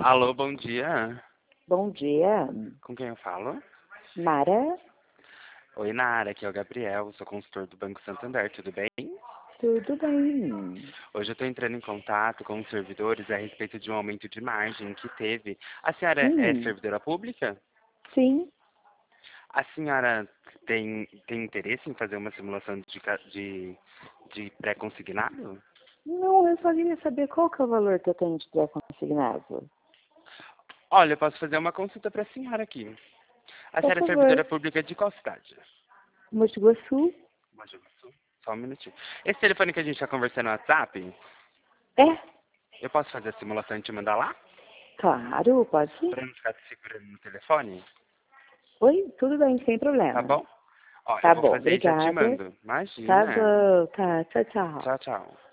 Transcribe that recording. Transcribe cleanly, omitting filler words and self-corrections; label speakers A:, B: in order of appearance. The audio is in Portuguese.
A: Alô, bom dia.
B: Bom dia,
A: Com quem eu falo?
B: Mara.
A: Oi, Nara, aqui é o Gabriel, sou consultor do Banco Santander, tudo bem?
B: Tudo bem?
A: Hoje eu estou entrando em contato com os servidores a respeito de um aumento de margem que teve. A senhora é
B: Hum,
A: servidora pública?
B: sim.
A: A senhora tem interesse em fazer uma simulação de pré-consignado?
B: Não, eu só queria saber qual que é o valor que eu tenho de pré-consignado.
A: Olha, eu posso fazer uma consulta para a senhora aqui. A
B: Por
A: senhora é
B: favor.
A: servidora pública de qual cidade?
B: Mogi Guaçu?
A: Mogi Guaçu. Só um minutinho. Esse telefone que a gente está conversando no WhatsApp,
B: É,
A: eu posso fazer a simulação e te mandar lá?
B: claro, pode ir.
A: Para não ficar te segurando no telefone?
B: Oi, tudo bem, sem
A: Tá
B: problema.
A: bom? Ó, eu
B: Tá
A: vou
B: bom,
A: fazer e já te
B: obrigada.
A: mando.
B: Tá
A: Imagina.
B: bom, tá, tchau, tchau.
A: Tchau, tchau.